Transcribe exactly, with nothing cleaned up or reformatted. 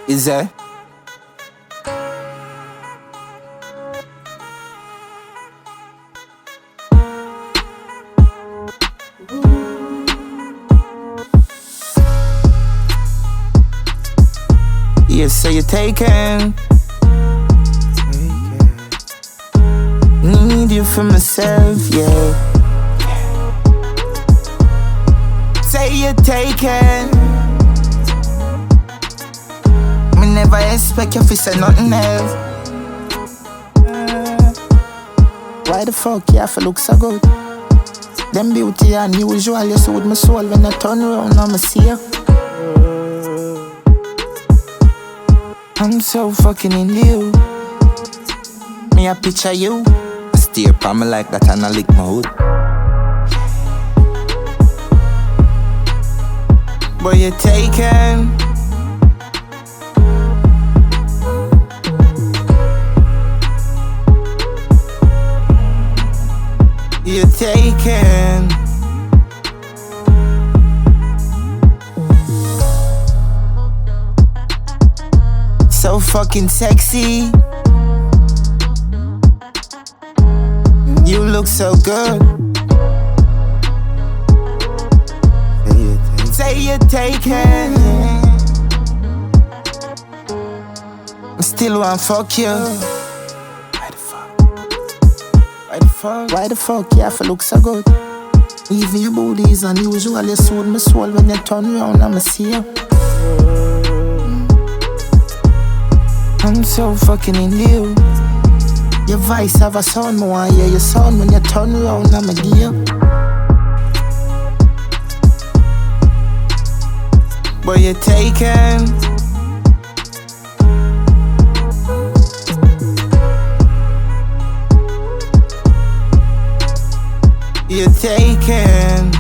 Is that? You say you're taken. Need you for myself, yeah. Say you're taken. Me never expect you to say nothing else. Why the fuck you have to look so good? Them beauty unusual, you soothe my soul when I turn around and I see you. I'm so fucking in you. Me a picture you. I stare upon me like that and I lick my hood. But you're taken. You're taken. So fucking sexy. You look so good. Say you're taken. I still wanna fuck you. Why the fuck? Why the fuck? Why the fuck you have to look so good? Even your booty is unusual. You soothe my soul when you turn around and I see you. I'm so fucking in you. Your voice have a sound, more I hear your sound when you turn around, I'm a dear. But you're taken. You're taken.